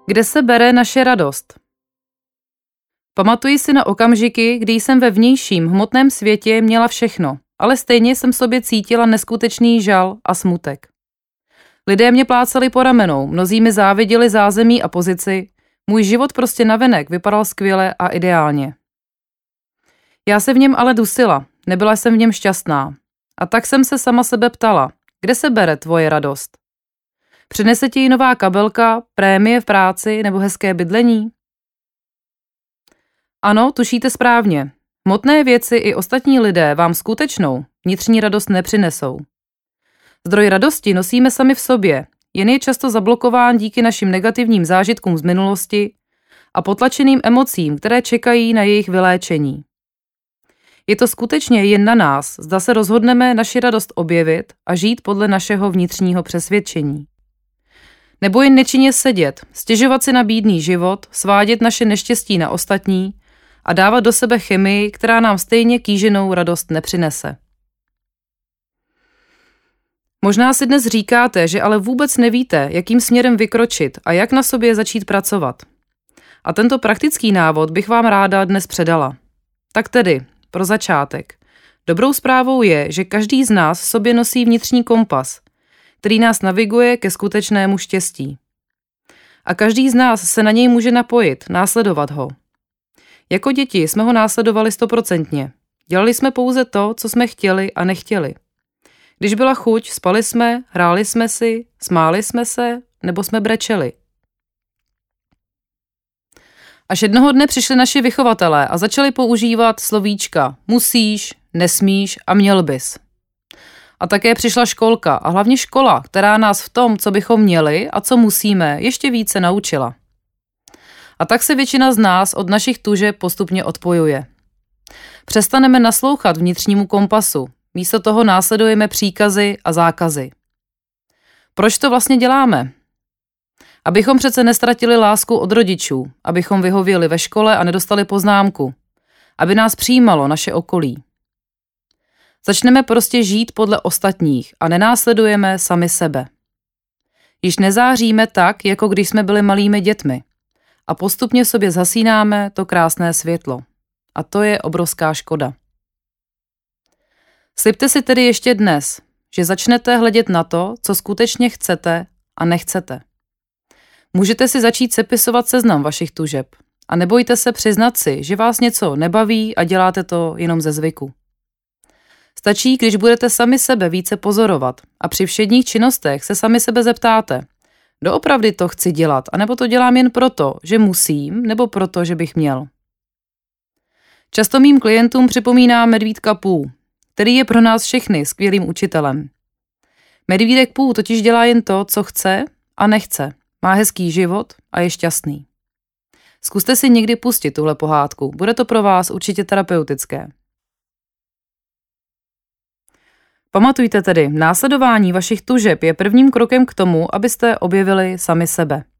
Kde se bere naše radost? Pamatuji si na okamžiky, kdy jsem ve vnějším hmotném světě měla všechno, ale stejně jsem v sobě cítila neskutečný žal a smutek. Lidé mě plácali po ramenou, mnozí mi záviděli zázemí a pozici, můj život prostě navenek vypadal skvěle a ideálně. Já se v něm ale dusila, nebyla jsem v něm šťastná. A tak jsem se sama sebe ptala, kde se bere tvoje radost? Přinese ti ji nová kabelka, prémie v práci nebo hezké bydlení? Ano, tušíte správně. Hmotné věci i ostatní lidé vám skutečnou vnitřní radost nepřinesou. Zdroj radosti nosíme sami v sobě, jen je často zablokován díky našim negativním zážitkům z minulosti a potlačeným emocím, které čekají na jejich vyléčení. Je to skutečně jen na nás, zda se rozhodneme naši radost objevit a žít podle našeho vnitřního přesvědčení. Nebo jen nečinně sedět, stěžovat si na bídný život, svádět naše neštěstí na ostatní a dávat do sebe chemii, která nám stejně kýženou radost nepřinese. Možná si dnes říkáte, že ale vůbec nevíte, jakým směrem vykročit a jak na sobě začít pracovat. A tento praktický návod bych vám ráda dnes předala. Tak tedy, pro začátek. Dobrou zprávou je, že každý z nás v sobě nosí vnitřní kompas, který nás naviguje ke skutečnému štěstí. A každý z nás se na něj může napojit, následovat ho. Jako děti jsme ho následovali 100%. Dělali jsme pouze to, co jsme chtěli a nechtěli. Když byla chuť, spali jsme, hráli jsme si, smáli jsme se, nebo jsme brečeli. Až jednoho dne přišli naši vychovatelé a začali používat slovíčka musíš, nesmíš a měl bys. A také přišla školka a hlavně škola, která nás v tom, co bychom měli a co musíme, ještě více naučila. A tak se většina z nás od našich tužeb postupně odpojuje. Přestaneme naslouchat vnitřnímu kompasu, místo toho následujeme příkazy a zákazy. Proč to vlastně děláme? Abychom přece nestratili lásku od rodičů, abychom vyhověli ve škole a nedostali poznámku, aby nás přijímalo naše okolí. Začneme prostě žít podle ostatních a nenásledujeme sami sebe. Již nezáříme tak, jako když jsme byli malými dětmi a postupně v sobě zhasínáme to krásné světlo. A to je obrovská škoda. Slibte si tedy ještě dnes, že začnete hledět na to, co skutečně chcete a nechcete. Můžete si začít sepisovat seznam vašich tužeb a nebojte se přiznat si, že vás něco nebaví a děláte to jenom ze zvyku. Stačí, když budete sami sebe více pozorovat a při všedních činnostech se sami sebe zeptáte, doopravdy to chci dělat, anebo to dělám jen proto, že musím, nebo proto, že bych měl. Často mým klientům připomíná medvídka Pů, který je pro nás všechny skvělým učitelem. Medvídek Pů totiž dělá jen to, co chce a nechce. Má hezký život a je šťastný. Zkuste si někdy pustit tuhle pohádku, bude to pro vás určitě terapeutické. Pamatujte tedy, následování vašich tužeb je prvním krokem k tomu, abyste objevili sami sebe.